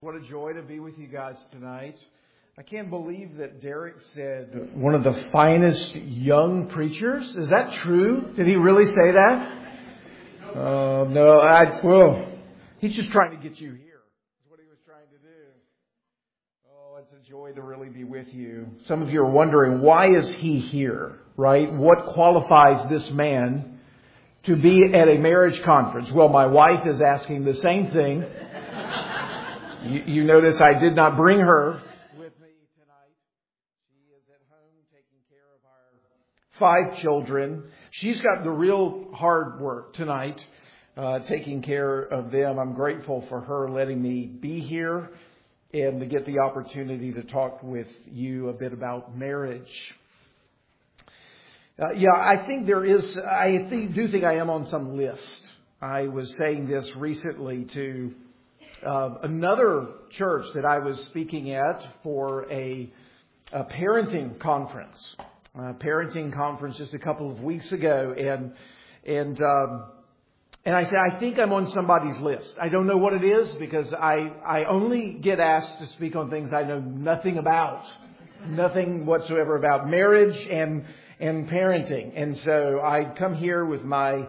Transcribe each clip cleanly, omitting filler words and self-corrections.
What a joy to be with you guys tonight. I can't believe that Derek said one of the finest young preachers. Is that true? Did he really say that? No, he's just trying to get you here. That's what he was trying to do. Oh, it's a joy to really be with you. Some of you are wondering, why is he here, right? What qualifies this man to be at a marriage conference? Well, my wife is asking the same thing. You notice I did not bring her with me tonight. She is at home taking care of our 5 children. She's got the real hard work tonight, taking care of them. I'm grateful for her letting me be here and to get the opportunity to talk with you a bit about marriage. I do think I am on some list. I was saying this recently to another church that I was speaking at for a parenting conference. Just a couple of weeks ago, and I said, I think I'm on somebody's list. I don't know what it is because I only get asked to speak on things I know nothing about, nothing whatsoever about marriage and parenting, and so I come here with my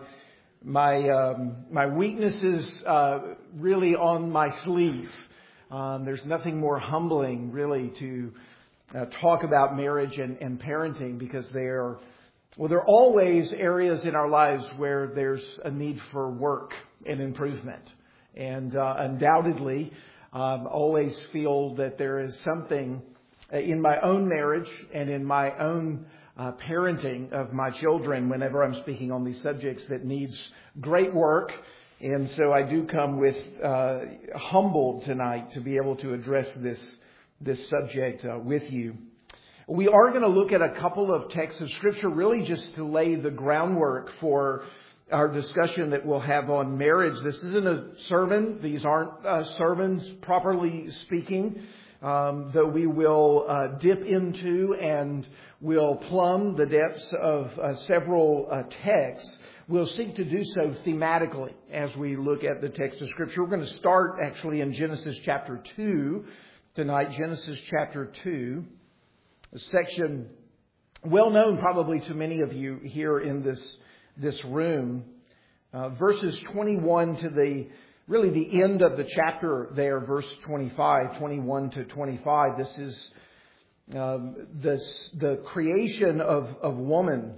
weaknesses really on my sleeve. There's nothing more humbling really to talk about marriage and parenting, because there are always areas in our lives where there's a need for work and improvement. And undoubtedly, always feel that there is something in my own marriage and in my own parenting of my children, whenever I'm speaking on these subjects, that needs great work. And so I do come with humbled tonight to be able to address this subject with you. We are going to look at a couple of texts of Scripture, really just to lay the groundwork for our discussion that we'll have on marriage. This isn't a sermon. These aren't sermons, properly speaking, though we will dip into and we'll plumb the depths of several texts. We'll seek to do so thematically as we look at the text of Scripture. We're going to start actually in Genesis chapter 2 tonight. Genesis chapter 2, a section well known probably to many of you here in this room. Verses 21 to the end of the chapter there, verse 25, 21 to 25. This is the creation of woman,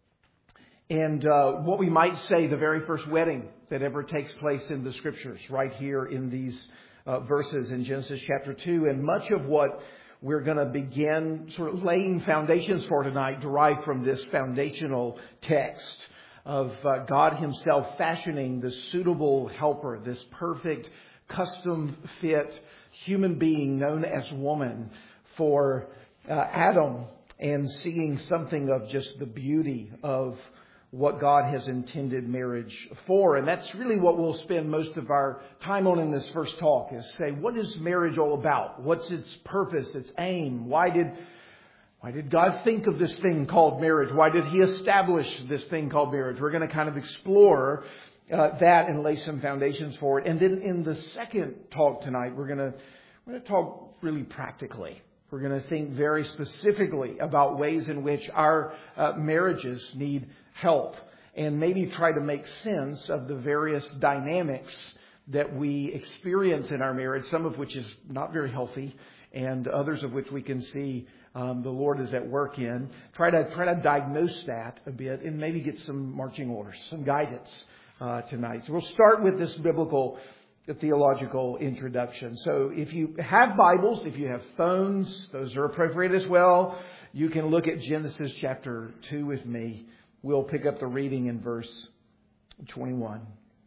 and what we might say the very first wedding that ever takes place in the Scriptures, right here in these verses in Genesis chapter 2. And much of what we're going to begin sort of laying foundations for tonight derive from this foundational text of God Himself fashioning the suitable helper, this perfect, custom-fit human being known as woman for Adam, and seeing something of just the beauty of what God has intended marriage for. And that's really what we'll spend most of our time on in this first talk, is say, what is marriage all about? What's its purpose, its aim? Why did God think of this thing called marriage? Why did He establish this thing called marriage? We're going to kind of explore that and lay some foundations for it. And then in the second talk tonight, we're going to talk really practically. We're going to think very specifically about ways in which our marriages need help, and maybe try to make sense of the various dynamics that we experience in our marriage, some of which is not very healthy, and others of which we can see the Lord is at work in. Try to diagnose that a bit and maybe get some marching orders, some guidance tonight. So we'll start with this biblical theological introduction. So if you have Bibles, if you have phones, those are appropriate as well. You can look at Genesis chapter 2 with me. We'll pick up the reading in verse 21.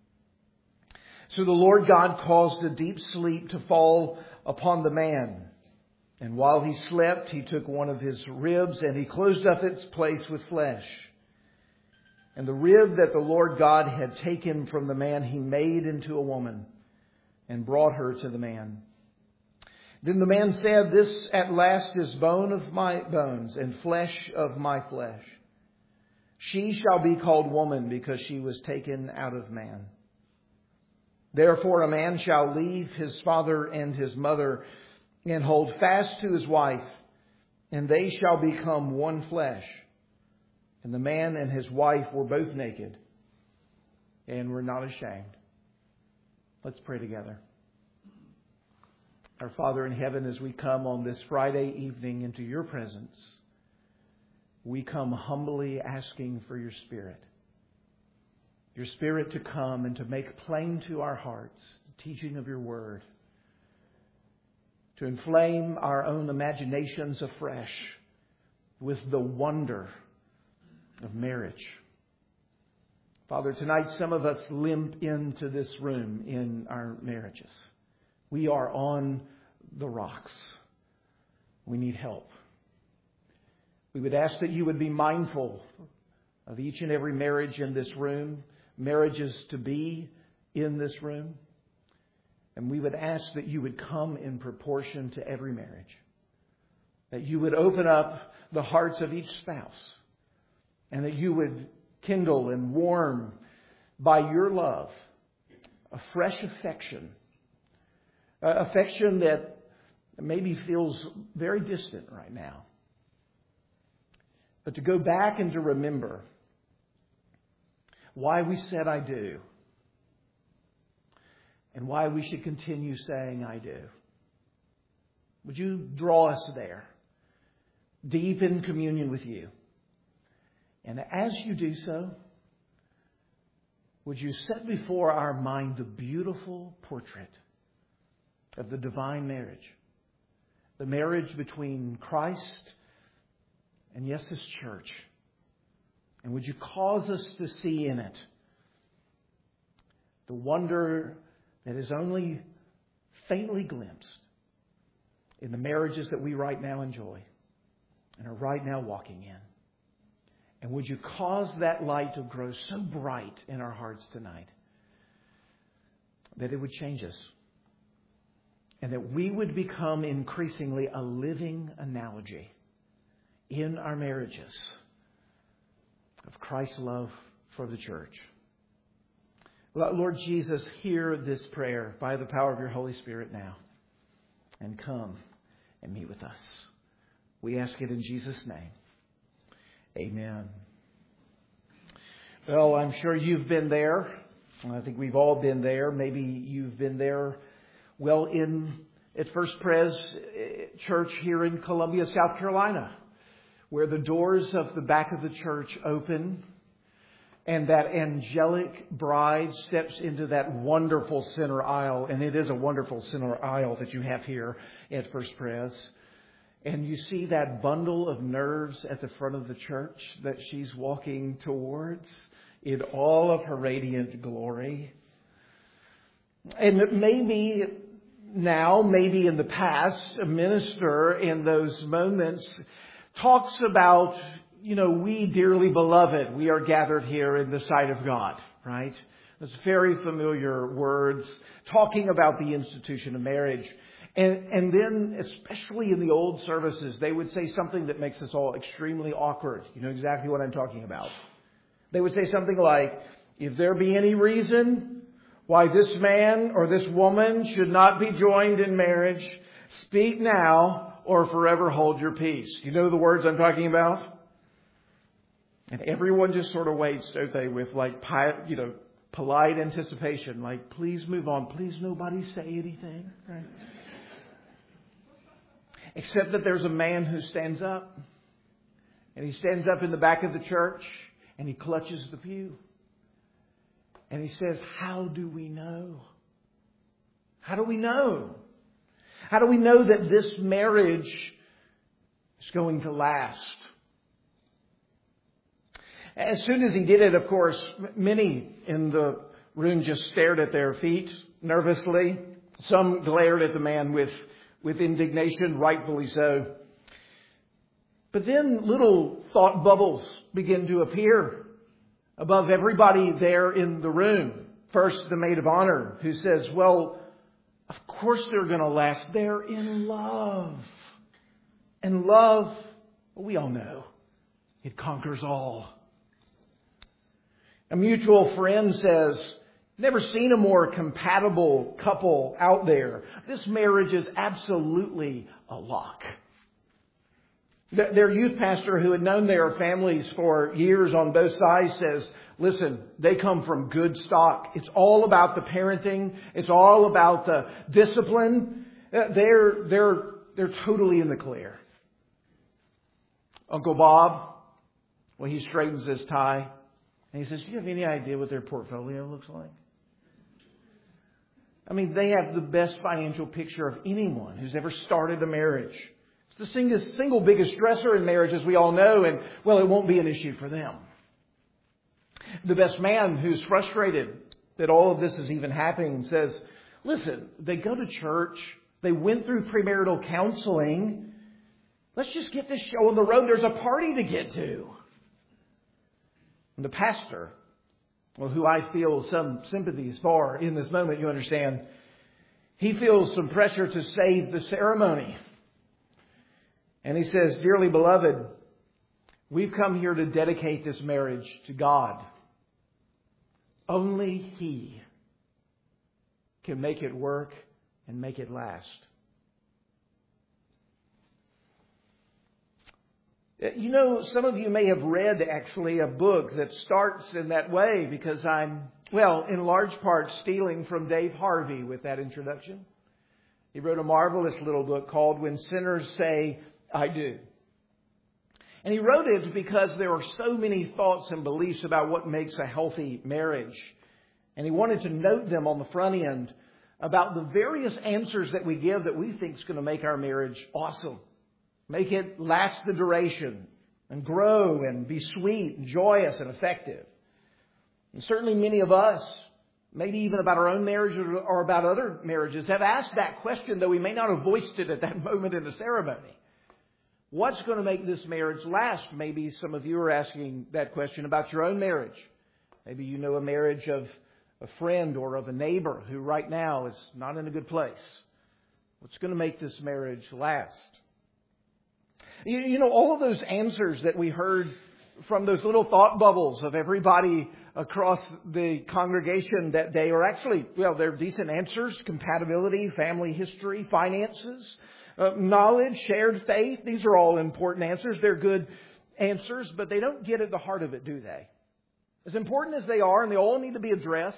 So the Lord God caused a deep sleep to fall upon the man. And while he slept, He took one of his ribs and He closed up its place with flesh. And the rib that the Lord God had taken from the man He made into a woman and brought her to the man. Then the man said, "This at last is bone of my bones and flesh of my flesh. She shall be called woman, because she was taken out of man." Therefore a man shall leave his father and his mother and hold fast to his wife, and they shall become one flesh. And the man and his wife were both naked and were not ashamed. Let's pray together. Our Father in heaven, as we come on this Friday evening into your presence, we come humbly asking for your Spirit. Your Spirit to come and to make plain to our hearts the teaching of your word. To inflame our own imaginations afresh with the wonder of marriage. Father, tonight some of us limp into this room in our marriages. We are on the rocks. We need help. We would ask that you would be mindful of each and every marriage in this room, marriages to be in this room. And we would ask that you would come in proportion to every marriage. That you would open up the hearts of each spouse. And that you would kindle and warm by your love a fresh affection. Affection that maybe feels very distant right now. But to go back and to remember why we said I do. And why we should continue saying I do. Would you draw us there, deep in communion with you? And as you do so, would you set before our mind the beautiful portrait of the divine marriage? The marriage between Christ and, yes, His church. And would you cause us to see in it the wonder that is only faintly glimpsed in the marriages that we right now enjoy and are right now walking in. And would you cause that light to grow so bright in our hearts tonight that it would change us and that we would become increasingly a living analogy in our marriages of Christ's love for the church. Lord Jesus, hear this prayer by the power of your Holy Spirit now. And come and meet with us. We ask it in Jesus' name. Amen. Well, I'm sure you've been there. I think we've all been there. Maybe you've been there, well, at First Pres Church here in Columbia, South Carolina, where the doors of the back of the church open and that angelic bride steps into that wonderful center aisle. And it is a wonderful center aisle that you have here at First Pres. And you see that bundle of nerves at the front of the church that she's walking towards in all of her radiant glory. And maybe now, maybe in the past, a minister in those moments talks about, we dearly beloved, we are gathered here in the sight of God, right? Those very familiar words talking about the institution of marriage. And then, especially in the old services, they would say something that makes us all extremely awkward. You know exactly what I'm talking about. They would say something like, if there be any reason why this man or this woman should not be joined in marriage, speak now or forever hold your peace. You know the words I'm talking about? And everyone just sort of waits, don't they, with polite anticipation, like, please move on. Please nobody say anything. Right? Except that there's a man who stands up. And he stands up in the back of the church and he clutches the pew. And he says, how do we know? How do we know? How do we know that this marriage is going to last? As soon as he did it, of course, many in the room just stared at their feet nervously. Some glared at the man with indignation, rightfully so. But then little thought bubbles begin to appear above everybody there in the room. First, the maid of honor, who says, well, of course they're going to last. They're in love. And love, we all know, it conquers all. A mutual friend says, Never seen a more compatible couple out there. This marriage is absolutely a lock. Their youth pastor, who had known their families for years on both sides, says, listen, they come from good stock. It's all about the parenting. It's all about the discipline. They're totally in the clear. Uncle Bob, when he straightens his tie, and he says, do you have any idea what their portfolio looks like? I mean, they have the best financial picture of anyone who's ever started a marriage. It's the single biggest stressor in marriage, as we all know, and, well, it won't be an issue for them. The best man, who's frustrated that all of this is even happening, says, listen, they go to church, they went through premarital counseling, let's just get this show on the road, there's a party to get to. And the pastor, well, who I feel some sympathies for in this moment, you understand, he feels some pressure to save the ceremony. And he says, dearly beloved, we've come here to dedicate this marriage to God. Only He can make it work and make it last. You know, some of you may have read actually a book that starts in that way because I'm, well, in large part stealing from Dave Harvey with that introduction. He wrote a marvelous little book called When Sinners Say, I Do. And he wrote it because there are so many thoughts and beliefs about what makes a healthy marriage. And he wanted to note them on the front end about the various answers that we give that we think is going to make our marriage awesome. Make it last the duration and grow and be sweet and joyous and effective. And certainly many of us, maybe even about our own marriage or about other marriages, have asked that question, though we may not have voiced it at that moment in the ceremony. What's going to make this marriage last? Maybe some of you are asking that question about your own marriage. Maybe you know a marriage of a friend or of a neighbor who right now is not in a good place. What's going to make this marriage last? You know, all of those answers that we heard from those little thought bubbles of everybody across the congregation that day are actually, well, they're decent answers. Compatibility, family history, finances, knowledge, shared faith. These are all important answers. They're good answers, but they don't get at the heart of it, do they? As important as they are, and they all need to be addressed,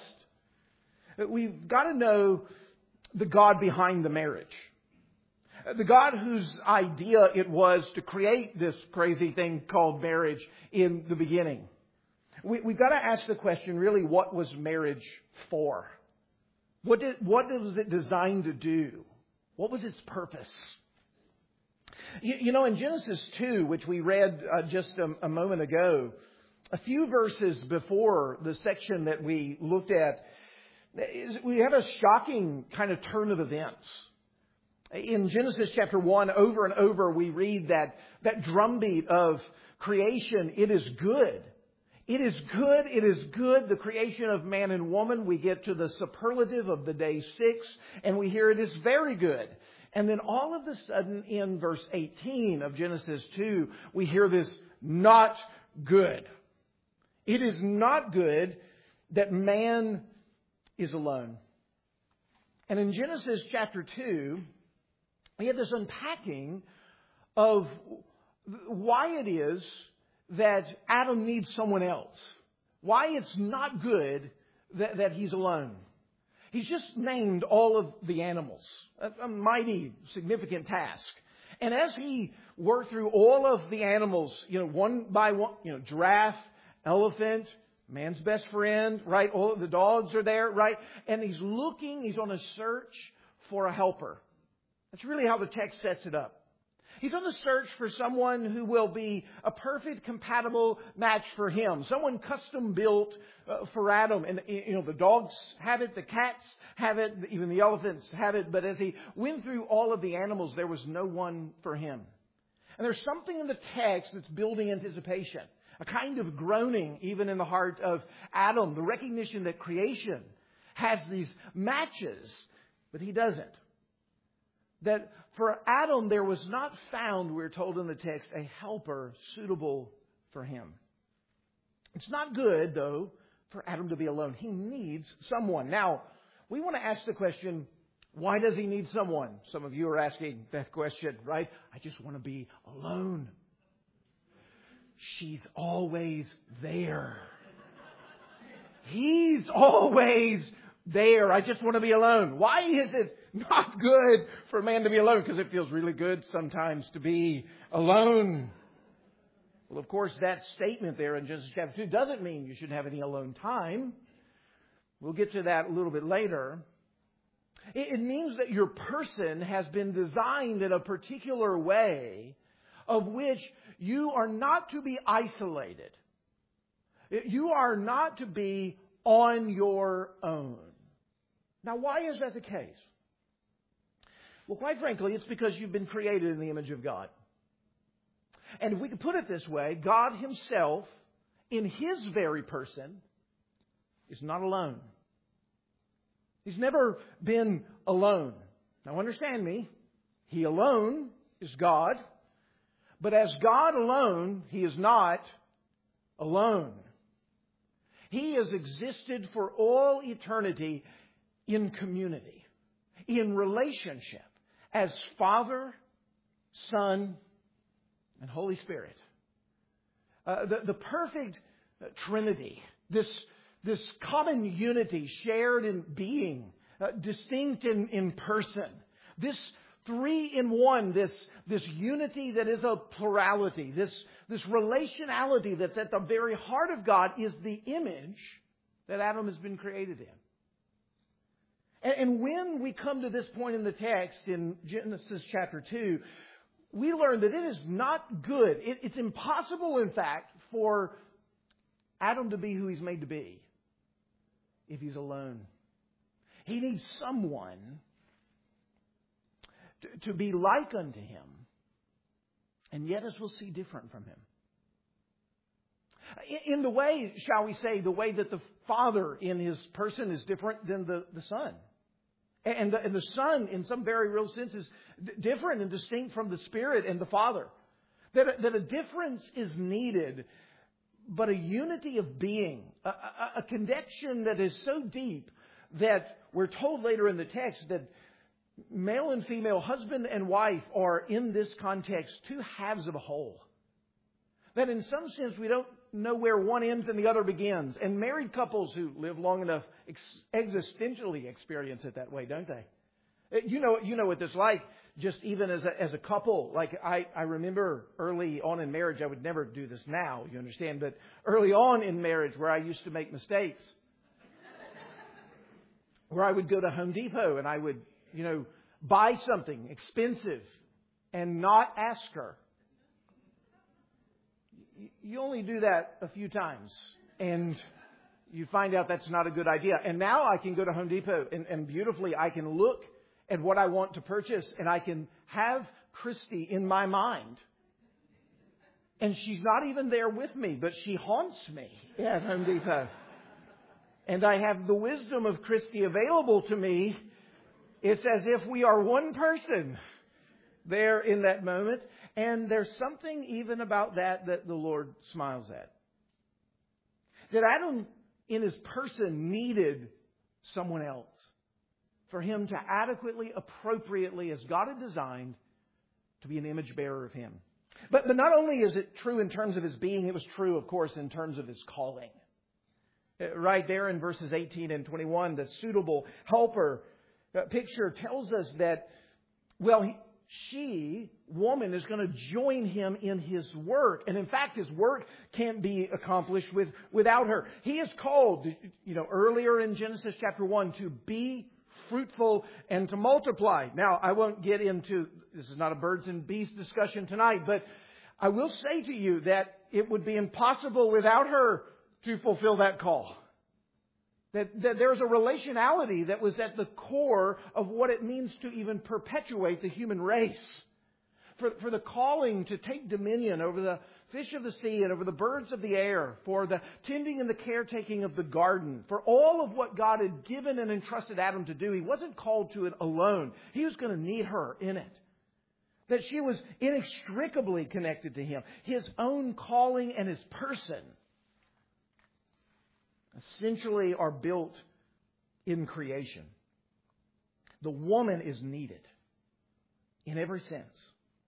we've got to know the God behind the marriage. The God whose idea it was to create this crazy thing called marriage in the beginning. We've got to ask the question, really, what was marriage for? What was it designed to do? What was its purpose? You know, in Genesis 2, which we read just a moment ago, a few verses before the section that we looked at, we have a shocking kind of turn of events. In Genesis chapter 1, over and over, we read that drumbeat of creation. It is good. It is good. It is good. The creation of man and woman. We get to the superlative of the day 6, and we hear it is very good. And then all of a sudden, in verse 18 of Genesis 2, we hear this not good. It is not good that man is alone. And in Genesis chapter 2, we have this unpacking of why it is that Adam needs someone else. Why it's not good that he's alone. He's just named all of the animals. A mighty significant task. And as he worked through all of the animals, one by one, giraffe, elephant, man's best friend, right? All of the dogs are there, right? And he's on a search for a helper. That's really how the text sets it up. He's on the search for someone who will be a perfect, compatible match for him. Someone custom built for Adam. And, the dogs have it, the cats have it, even the elephants have it. But as he went through all of the animals, there was no one for him. And there's something in the text that's building anticipation. A kind of groaning even in the heart of Adam. The recognition that creation has these matches, but he doesn't. That for Adam there was not found, we're told in the text, a helper suitable for him. It's not good, though, for Adam to be alone. He needs someone. Now, we want to ask the question, why does he need someone? Some of you are asking that question, right? I just want to be alone. She's always there. He's always there. I just want to be alone. Why is it not good for a man to be alone? Because it feels really good sometimes to be alone. Well, of course, that statement there in Genesis chapter 2 doesn't mean you shouldn't have any alone time. We'll get to that a little bit later. It means that your person has been designed in a particular way of which you are not to be isolated. You are not to be on your own. Now, why is that the case? Well, quite frankly, it's because you've been created in the image of God. And if we could put it this way, God Himself, in His very person, is not alone. He's never been alone. Now understand me, He alone is God. But as God alone, He is not alone. He has existed for all eternity in community, in relationship, as Father, Son, and Holy Spirit. The perfect Trinity, this common unity shared in being, distinct in person. This three in one, this unity that is a plurality, this relationality that's at the very heart of God is the image that Adam has been created in. And when we come to this point in the text in Genesis chapter 2, we learn that it is not good. It's impossible, in fact, for Adam to be who he's made to be if he's alone. He needs someone to be like unto him, and yet, as we'll see, different from him. In the way, shall we say, the way that the Father in His person is different than the Son. And the Son, in some very real sense, is different and distinct from the Spirit and the Father. That a difference is needed, but a unity of being, a connection that is so deep that we're told later in the text that male and female, husband and wife, are in this context two halves of a whole. That in some sense we don't know where one ends and the other begins. And married couples who live long enough existentially experience it that way, don't they? You know what this is like, just even as a couple. Like I remember early on in marriage, I would never do this now, you understand, but early on in marriage where I used to make mistakes. Where I would go to Home Depot and I would, buy something expensive and not ask her. You only do that a few times and you find out that's not a good idea. And now I can go to Home Depot and beautifully I can look at what I want to purchase and I can have Christy in my mind. And she's not even there with me, but she haunts me at Home Depot. And I have the wisdom of Christy available to me. It's as if we are one person there in that moment. And there's something even about that the Lord smiles at. That Adam, in his person, needed someone else for him to adequately, appropriately, as God had designed, to be an image bearer of Him. But not only is it true in terms of his being, it was true, of course, in terms of his calling. Right there in verses 18 and 21, the suitable helper picture tells us that, woman, is going to join him in his work. And in fact, his work can't be accomplished without her. He is called, earlier in Genesis chapter 1, to be fruitful and to multiply. Now, I won't get into, this is not a birds and bees discussion tonight, but I will say to you that it would be impossible without her to fulfill that call. That there's a relationality that was at the core of what it means to even perpetuate the human race. For the calling to take dominion over the fish of the sea and over the birds of the air, for the tending and the caretaking of the garden, for all of what God had given and entrusted Adam to do. He wasn't called to it alone. He was going to need her in it. That she was inextricably connected to him. His own calling and his person. essentially are built in creation. The woman is needed in every sense.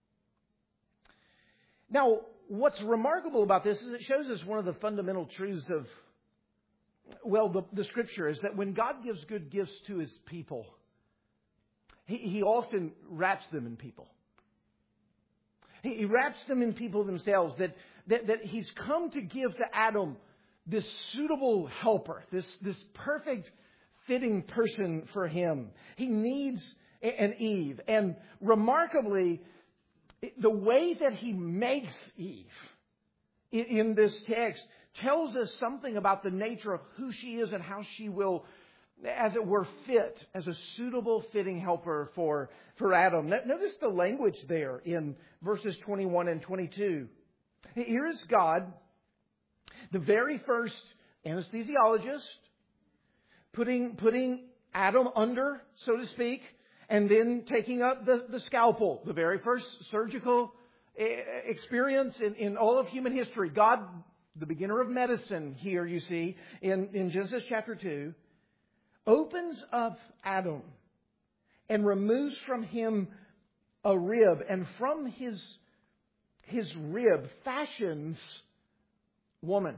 Now, what's remarkable about this is it shows us one of the fundamental truths of, the Scripture is that when God gives good gifts to His people, He often wraps them in people. He wraps them in people themselves, that He's come to give to Adam this suitable helper, this perfect fitting person for him. He needs an Eve. And remarkably, the way that He makes Eve in this text tells us something about the nature of who she is and how she will, as it were, fit as a suitable, fitting helper for Adam. Notice the language there in verses 21 and 22. Here is God, the very first anesthesiologist, putting Adam under, so to speak, and then taking up the scalpel, the very first surgical experience in all of human history. God, the beginner of medicine here, you see, in Genesis chapter 2, opens up Adam and removes from him a rib, and from his rib fashions woman.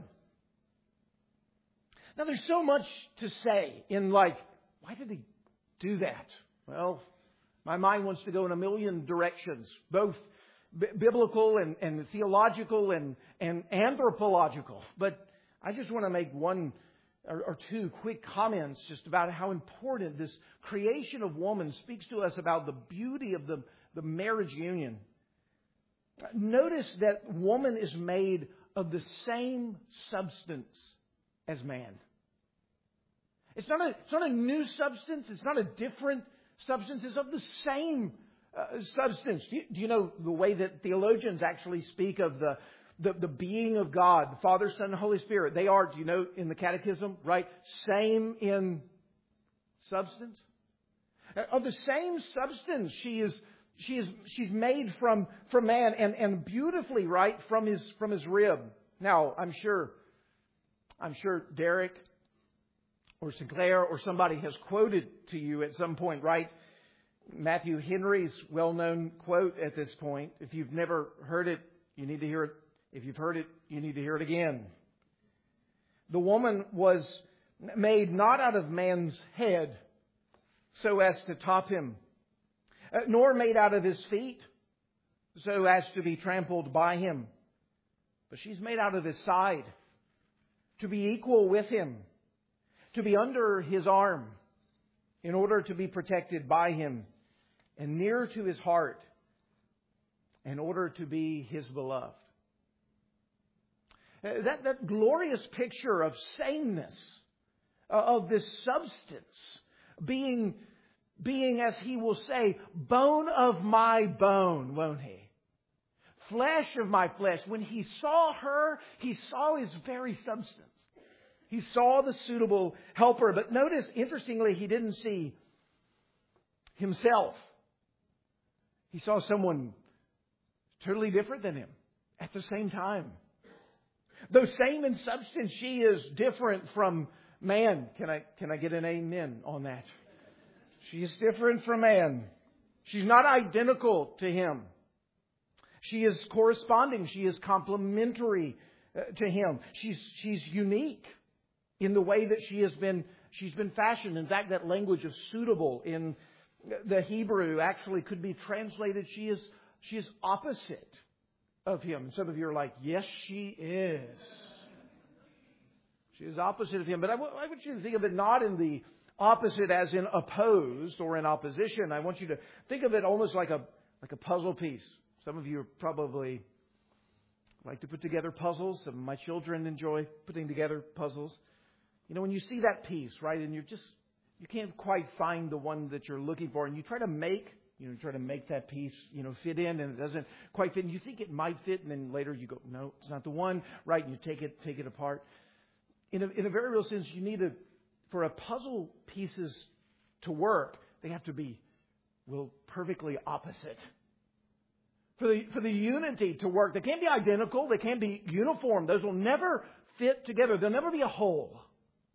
Now, there's so much to say in why did He do that? Well, my mind wants to go in a million directions, both biblical and theological and anthropological. But I just want to make one or two quick comments just about how important this creation of woman speaks to us about the beauty of the marriage union. Notice that woman is made of the same substance as man. It's not a new substance. It's not a different substance. It's of the same substance. Do you know the way that theologians actually speak of the being of God, the Father, Son, and Holy Spirit? They are, do you know, in the Catechism, right? Same in substance. Of the same substance, she's made from man, and beautifully, right, from his rib. Now, I'm sure Derek or Sinclair or somebody has quoted to you at some point, right? Matthew Henry's well-known quote at this point. If you've never heard it, you need to hear it. If you've heard it, you need to hear it again. The woman was made not out of man's head so as to top him, nor made out of his feet so as to be trampled by him. But she's made out of his side to be equal with him, to be under his arm in order to be protected by him, and near to his heart in order to be his beloved. That glorious picture of sameness, of this substance, being, as he will say, bone of my bone, won't he? Flesh of my flesh. When he saw her, he saw his very substance. He saw the suitable helper. But notice, interestingly, he didn't see himself. He saw someone totally different than him at the same time. Though same in substance, she is different from man. Can I get an amen on that? She is different from man. She's not identical to him. She is corresponding. She is complementary to him. She's unique in the way that she's been fashioned. In fact, that language of suitable in the Hebrew actually could be translated, she is opposite of him. And some of you are like, yes, she is. She is opposite of him. But I want you to think of it not in the opposite as in opposed or in opposition. I want you to think of it almost like a puzzle piece. Some of you probably like to put together puzzles. Some of my children enjoy putting together puzzles. You know, when you see that piece, right, and you can't quite find the one that you're looking for, and you try to make that piece, fit in, and it doesn't quite fit, and you think it might fit, and then later you go, no, it's not the one, right, and you take it apart. In a very real sense, you need for a puzzle pieces to work, they have to be, perfectly opposite. For the unity to work, they can't be identical, they can't be uniform. Those will never fit together. There'll never be a whole.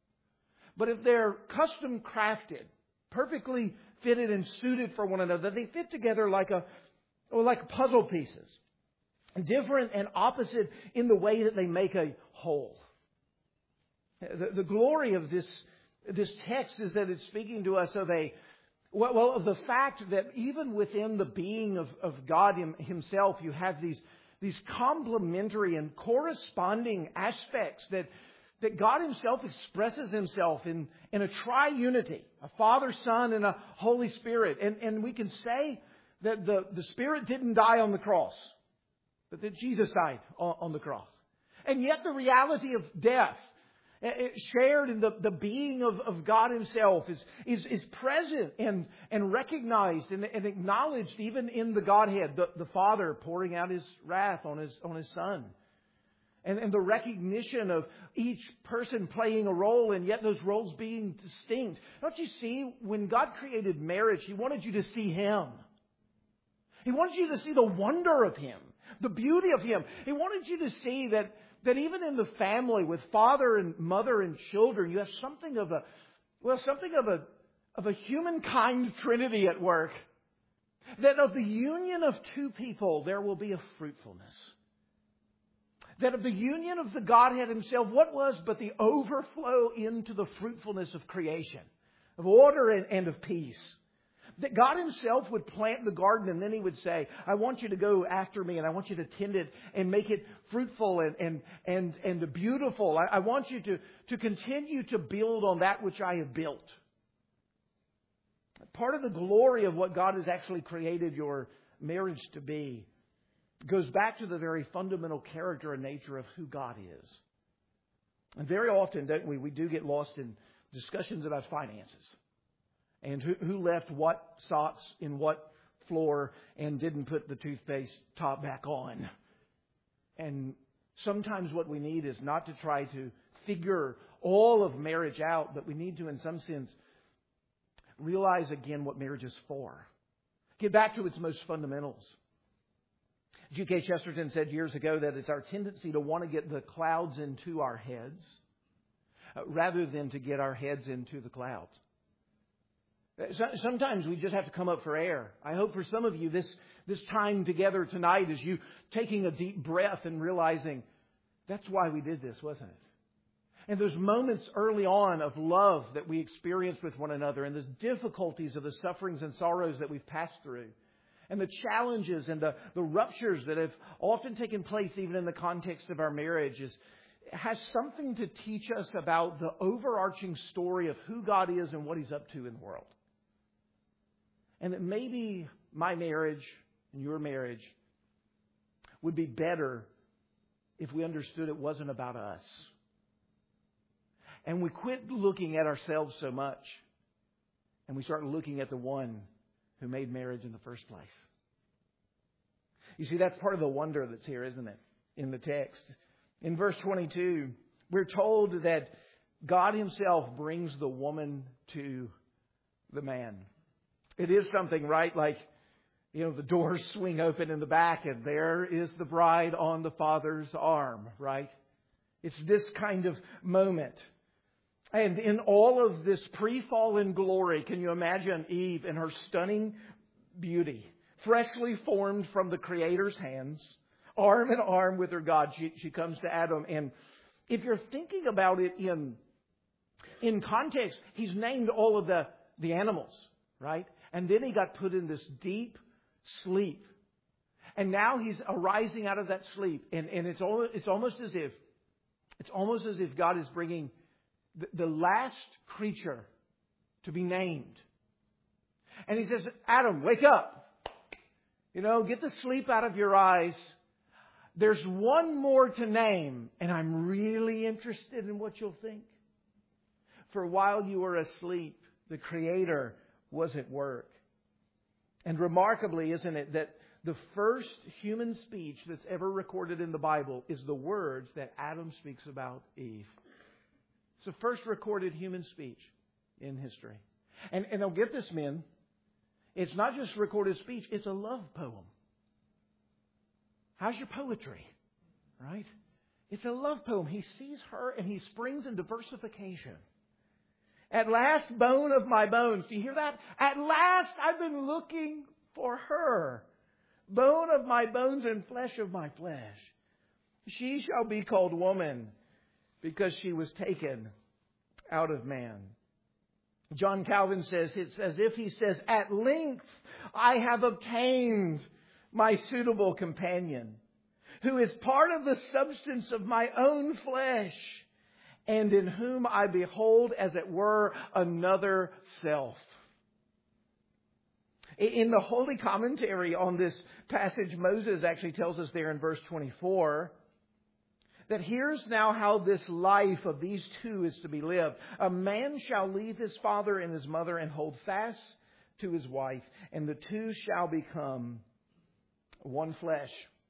But if they're custom crafted, perfectly fitted and suited for one another, they fit together like puzzle pieces. Different and opposite in the way that they make a whole. The glory of this text is that it's speaking to us of of the fact that even within the being of God Himself, you have these complementary and corresponding aspects that God Himself expresses Himself in a triunity, a Father, Son, and a Holy Spirit. And we can say that the Spirit didn't die on the cross, but that Jesus died on the cross. And yet the reality of death, shared in the being of God Himself, is present and recognized and acknowledged even in the Godhead. The Father pouring out His wrath on His Son. And the recognition of each person playing a role, and yet those roles being distinct. Don't you see, when God created marriage, He wanted you to see Him. He wanted you to see the wonder of Him, the beauty of Him. He wanted you to see that even in the family with father and mother and children, you have something of a humankind trinity at work. That of the union of two people, there will be a fruitfulness. That of the union of the Godhead Himself, what was but the overflow into the fruitfulness of creation, of order and of peace. That God Himself would plant the garden, and then He would say, I want you to go after me, and I want you to tend it and make it fruitful and beautiful. I want you to continue to build on that which I have built. Part of the glory of what God has actually created your marriage to be goes back to the very fundamental character and nature of who God is. And very often, don't we do get lost in discussions about finances. And who left what socks in what floor and didn't put the toothpaste top back on. And sometimes what we need is not to try to figure all of marriage out, but we need to, in some sense, realize again what marriage is for. Get back to its most fundamentals. G.K. Chesterton said years ago that it's our tendency to want to get the clouds into our heads rather than to get our heads into the clouds. Sometimes we just have to come up for air. I hope for some of you this time together tonight is you taking a deep breath and realizing that's why we did this, wasn't it? And those moments early on of love that we experienced with one another, and the difficulties of the sufferings and sorrows that we've passed through, and the challenges and the ruptures that have often taken place even in the context of our marriage has something to teach us about the overarching story of who God is and what He's up to in the world. And that maybe my marriage and your marriage would be better if we understood it wasn't about us. And we quit looking at ourselves so much, and we start looking at the one who made marriage in the first place. You see, that's part of the wonder that's here, isn't it? In the text. In verse 22, we're told that God Himself brings the woman to the man. It is something, right? Like, the doors swing open in the back and there is the bride on the Father's arm, right? It's this kind of moment. And in all of this pre-fallen glory, can you imagine Eve in her stunning beauty, freshly formed from the Creator's hands, arm in arm with her God, she comes to Adam. And if you're thinking about it in context, He's named all of the animals, right? And then he got put in this deep sleep. And now he's arising out of that sleep. And it's almost as if God is bringing the last creature to be named. And He says, Adam, wake up. Get the sleep out of your eyes. There's one more to name, and I'm really interested in what you'll think. For while you were asleep, the Creator was at work. And remarkably, isn't it, that the first human speech that's ever recorded in the Bible is the words that Adam speaks about Eve. It's the first recorded human speech in history. And now get this, men. It's not just recorded speech, it's a love poem. How's your poetry? Right? It's a love poem. He sees her and he springs into versification. At last, bone of my bones. Do you hear that? At last, I've been looking for her. Bone of my bones and flesh of my flesh. She shall be called woman because she was taken out of man. John Calvin says, it's as if he says, at length I have obtained my suitable companion, who is part of the substance of my own flesh, and in whom I behold, as it were, another self. In the Holy Commentary on this passage, Moses actually tells us there in verse 24 that here's now how this life of these two is to be lived. A man shall leave his father and his mother and hold fast to his wife, and the two shall become one flesh.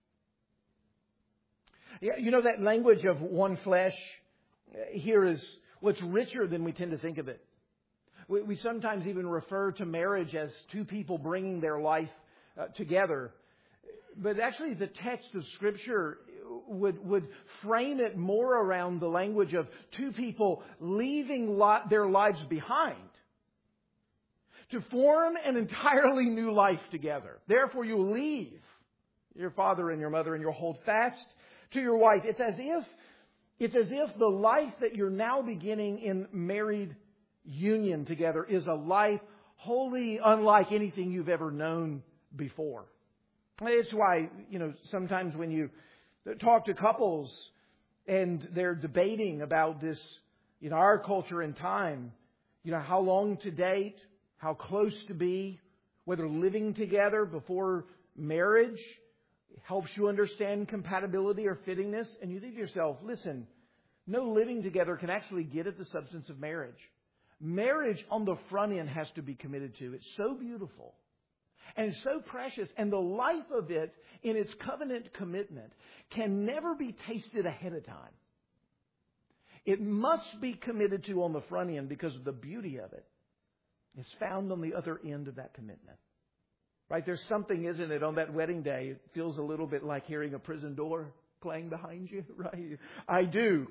Yeah, you know, that language of one flesh here is, well, it's richer than we tend to think of it. We sometimes even refer to marriage as two people bringing their life together. But actually the text of Scripture would frame it more around the language of two people leaving their lives behind to form an entirely new life together. Therefore you leave your father and your mother and you'll hold fast to your wife. It's as if the life that you're now beginning in married union together is a life wholly unlike anything you've ever known before. It's why, sometimes when you talk to couples and they're debating about this, our culture and time, how long to date, how close to be, whether living together before marriage helps you understand compatibility or fittingness. And you think to yourself, listen, no living together can actually get at the substance of marriage. Marriage on the front end has to be committed to. It's so beautiful and it's so precious. And the life of it in its covenant commitment can never be tasted ahead of time. It must be committed to on the front end because of the beauty of it. It's found on the other end of that commitment. Right? There's something, isn't it, on that wedding day? It feels a little bit like hearing a prison door clang behind you, right? I do,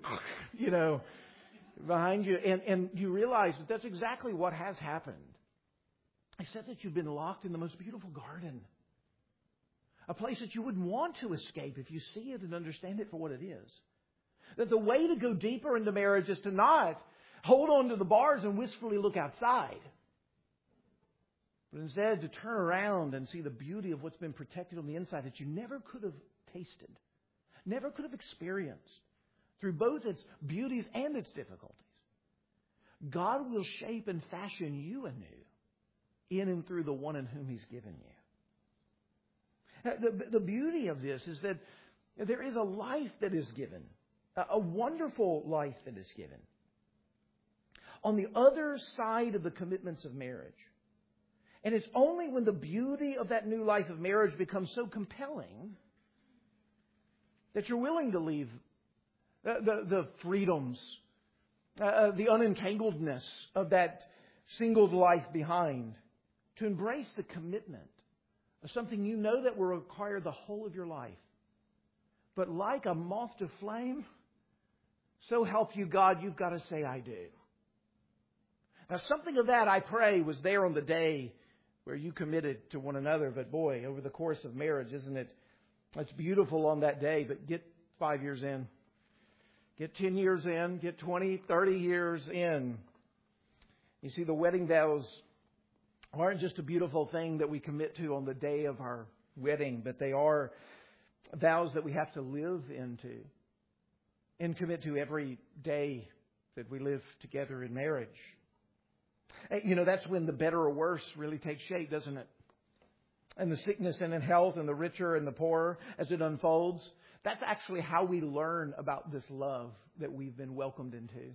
behind you. And you realize that that's exactly what has happened. Except that you've been locked in the most beautiful garden. A place that you wouldn't want to escape if you see it and understand it for what it is. That the way to go deeper into marriage is to not hold on to the bars and wistfully look outside. But instead to turn around and see the beauty of what's been protected on the inside that you never could have tasted, never could have experienced through both its beauties and its difficulties. God will shape and fashion you anew in and through the one in whom He's given you. The beauty of this is that there is a life that is given, a wonderful life that is given on the other side of the commitments of marriage. And it's only when the beauty of that new life of marriage becomes so compelling that you're willing to leave the freedoms, the unentangledness of that single life behind, to embrace the commitment of something you know that will require the whole of your life. But like a moth to flame, so help you God, you've got to say, I do. Now, something of that, I pray, was there on the day where you committed to one another. But boy, over the course of marriage, isn't it? It's beautiful on that day, but get 5 years in. Get 10 years in. Get 20, 30 years in. You see, the wedding vows aren't just a beautiful thing that we commit to on the day of our wedding, but they are vows that we have to live into and commit to every day that we live together in marriage. That's when the better or worse really takes shape, doesn't it? And the sickness and in health and the richer and the poorer as it unfolds. That's actually how we learn about this love that we've been welcomed into.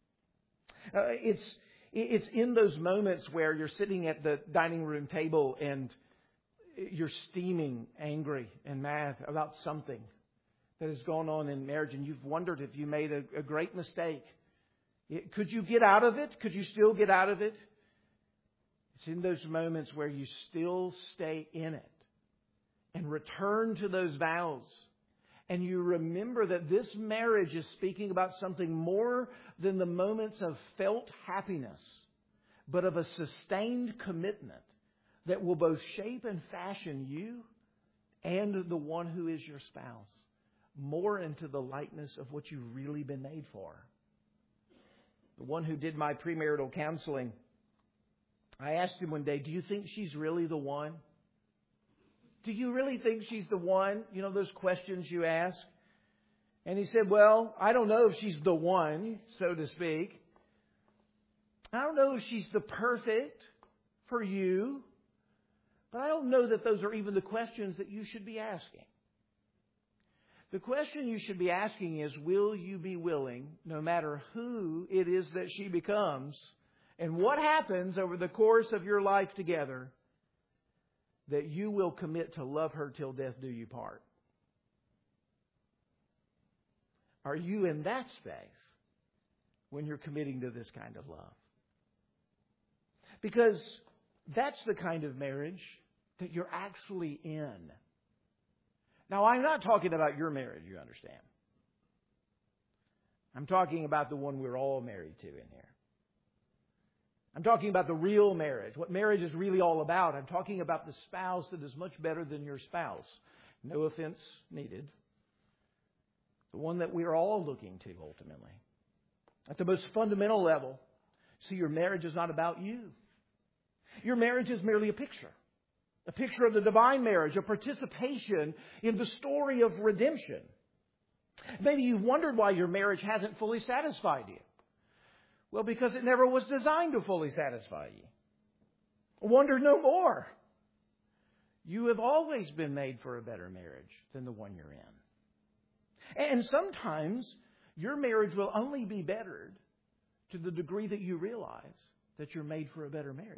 It's in those moments where you're sitting at the dining room table and you're steaming, angry and mad about something that has gone on in marriage, and you've wondered if you made a great mistake. Could you get out of it? Could you still get out of it? It's in those moments where you still stay in it and return to those vows And you remember that this marriage is speaking about something more than the moments of felt happiness, but of a sustained commitment that will both shape and fashion you and the one who is your spouse more into the likeness of what you've really been made for. The one who did my premarital counseling, I asked him one day, do you think she's really the one? Do you really think she's the one? You know, those questions you ask. And he said, well, I don't know if she's the one, so to speak. I don't know if she's the perfect for you. But I don't know that those are even the questions that you should be asking. The question you should be asking is, will you be willing, no matter who it is that she becomes, and what happens over the course of your life together, that you will commit to love her till death do you part? Are you in that space when you're committing to this kind of love? Because that's the kind of marriage that you're actually in. Now, I'm not talking about your marriage, you understand. I'm talking about the one we're all married to in here. I'm talking about the real marriage, what marriage is really all about. I'm talking about the spouse that is much better than your spouse. No offense needed. The one that we're all looking to ultimately. At the most fundamental level, see, your marriage is not about you. Your marriage is merely a picture of the divine marriage, a participation in the story of redemption. Maybe you've wondered why your marriage hasn't fully satisfied you. Well, because it never was designed to fully satisfy you. Wonder no more. You have always been made for a better marriage than the one you're in. And sometimes your marriage will only be bettered to the degree that you realize that you're made for a better marriage.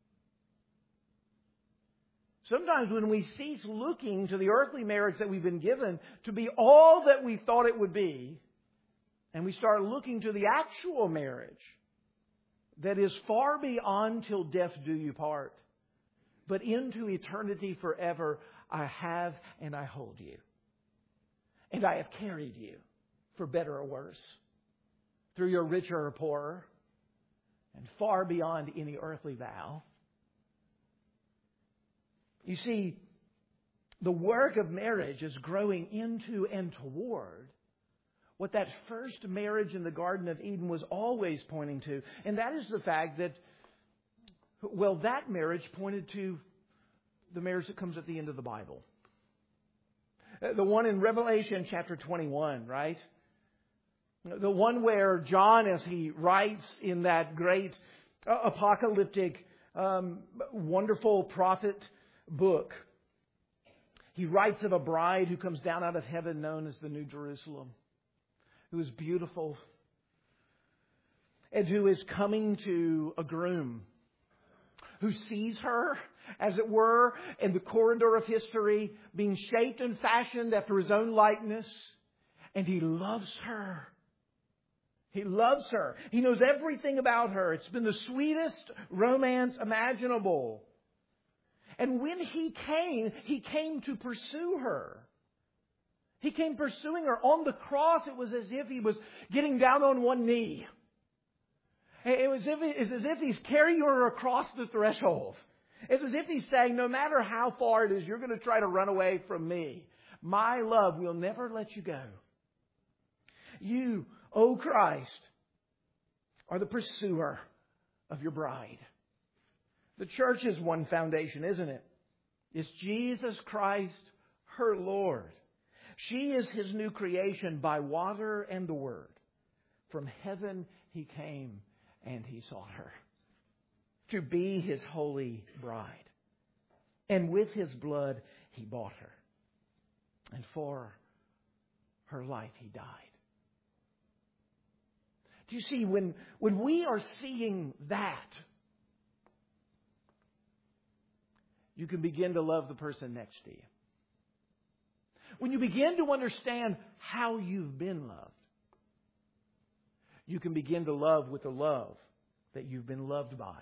Sometimes when we cease looking to the earthly marriage that we've been given to be all that we thought it would be, and we start looking to the actual marriage that is far beyond till death do you part, but into eternity forever, I have and I hold you. And I have carried you, for better or worse, through your richer or poorer, and far beyond any earthly vow. You see, the work of marriage is growing into and toward what that first marriage in the Garden of Eden was always pointing to. And that is the fact that, well, that marriage pointed to the marriage that comes at the end of the Bible. The one in Revelation chapter 21, right? The one where John, as he writes in that great apocalyptic, wonderful prophet book, he writes of a bride who comes down out of heaven known as the New Jerusalem, who is beautiful and who is coming to a groom who sees her, as it were, in the corridor of history, being shaped and fashioned after his own likeness, and he loves her. He loves her. He knows everything about her. It's been the sweetest romance imaginable. And when he came to pursue her. He came pursuing her. On the cross, it was as if he was getting down on one knee. It's as if he's carrying her across the threshold. It's as if he's saying, no matter how far it is you're going to try to run away from me, my love will never let you go. You, O Christ, are the pursuer of your bride. The church is one foundation, isn't it? It's Jesus Christ, her Lord. She is His new creation by water and the Word. From heaven He came and He sought her to be His holy bride. And with His blood He bought her. And for her life He died. Do you see, when we are seeing that, you can begin to love the person next to you. When you begin to understand how you've been loved, you can begin to love with the love that you've been loved by.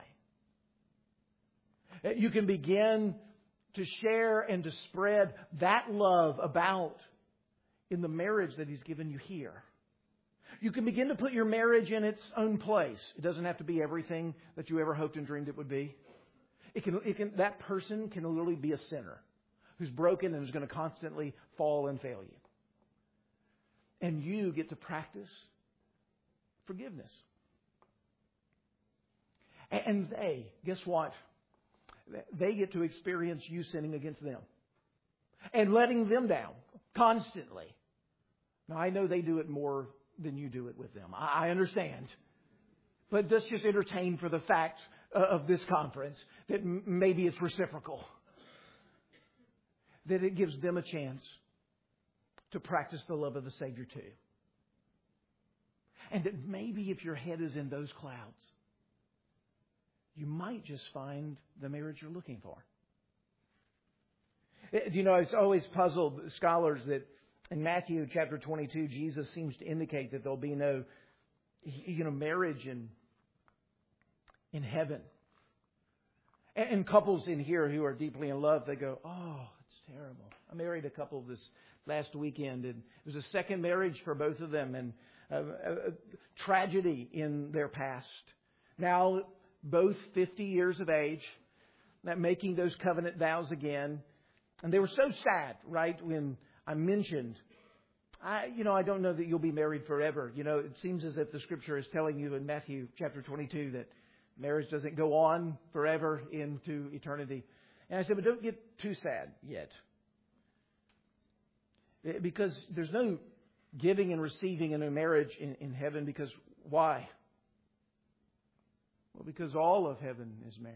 You can begin to share and to spread that love about in the marriage that He's given you here. You can begin to put your marriage in its own place. It doesn't have to be everything that you ever hoped and dreamed it would be. That person can literally be a sinner who's broken and is going to constantly fall and fail you. And you get to practice forgiveness. And they, guess what? They get to experience you sinning against them and letting them down constantly. Now, I know they do it more than you do it with them. I understand. But let's just entertain for the fact of this conference that maybe it's reciprocal. That it gives them a chance to practice the love of the Savior too. And that maybe if your head is in those clouds, you might just find the marriage you're looking for. You know, it's always puzzled scholars that in Matthew chapter 22, Jesus seems to indicate that there'll be no, marriage in heaven. And couples in here who are deeply in love, they go, oh, it's terrible. I married a couple this last weekend, and it was a second marriage for both of them, and a tragedy in their past. Now, both 50 years of age, making those covenant vows again. And they were so sad, right, when I mentioned, I don't know that you'll be married forever. It seems as if the Scripture is telling you in Matthew chapter 22 that marriage doesn't go on forever into eternity. And I said, but don't get too sad yet. Because there's no giving and receiving in a marriage in heaven. Because why? Well, because all of heaven is marriage.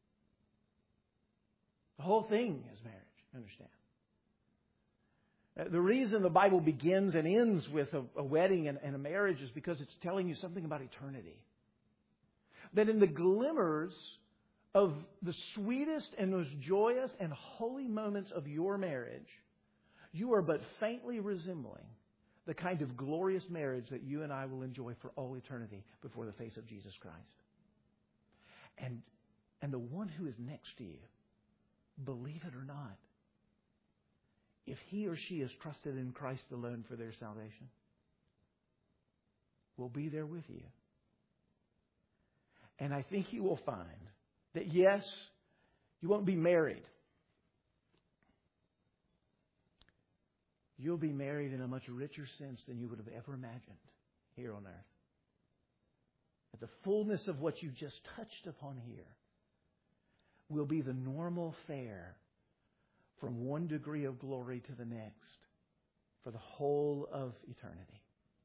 The whole thing is marriage. Understand? The reason the Bible begins and ends with a wedding and a marriage is because it's telling you something about eternity. That in the glimmers of the sweetest and most joyous and holy moments of your marriage, you are but faintly resembling the kind of glorious marriage that you and I will enjoy for all eternity before the face of Jesus Christ. And the one who is next to you, believe it or not, if he or she has trusted in Christ alone for their salvation, will be there with you. And I think you will find that, yes, you won't be married. You'll be married in a much richer sense than you would have ever imagined here on earth. That the fullness of what you just touched upon here will be the normal fare from one degree of glory to the next for the whole of eternity.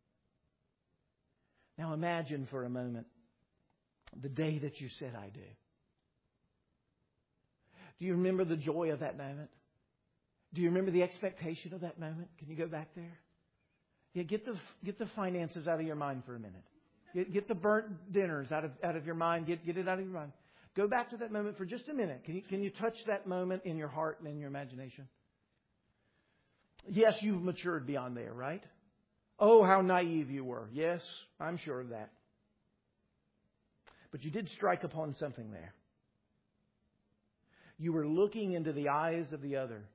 Now imagine for a moment the day that you said, I do. Do you remember the joy of that moment? Do you remember the expectation of that moment? Can you go back there? Yeah, get the finances out of your mind for a minute. Get the burnt dinners out of your mind. Get it out of your mind. Go back to that moment for just a minute. Can you touch that moment in your heart and in your imagination? Yes, you've matured beyond there, right? Oh, how naive you were. Yes, I'm sure of that. But you did strike upon something there. You were looking into the eyes of the other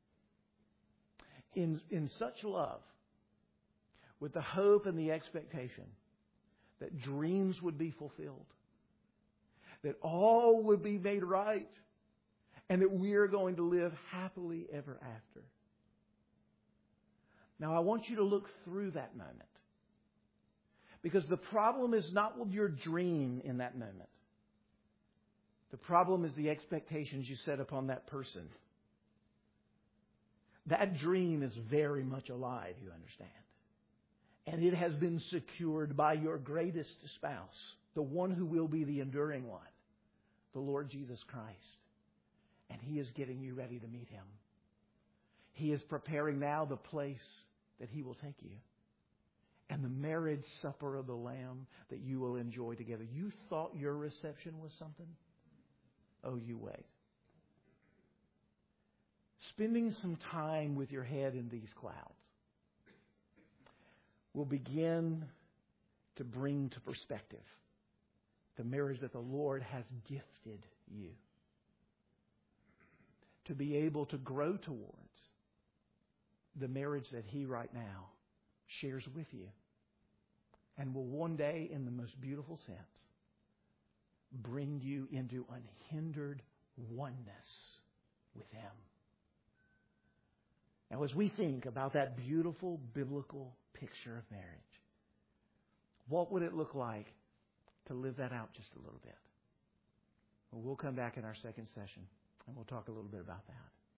in such love, with the hope and the expectation that dreams would be fulfilled, that all would be made right, and that we are going to live happily ever after. Now, I want you to look through that moment, because the problem is not with your dream in that moment. The problem is the expectations you set upon that person. That dream is very much alive, you understand. And it has been secured by your greatest spouse, the one who will be the enduring one, the Lord Jesus Christ. And He is getting you ready to meet Him. He is preparing now the place that He will take you, and the marriage supper of the Lamb that you will enjoy together. You thought your reception was something? Oh, you wait. Spending some time with your head in these clouds will begin to bring to perspective the marriage that the Lord has gifted you to be able to grow towards the marriage that He right now shares with you, and will one day, in the most beautiful sense, bring you into unhindered oneness with Him. Now, as we think about that beautiful biblical picture of marriage, what would it look like to live that out just a little bit? Well, we'll come back in our second session and we'll talk a little bit about that.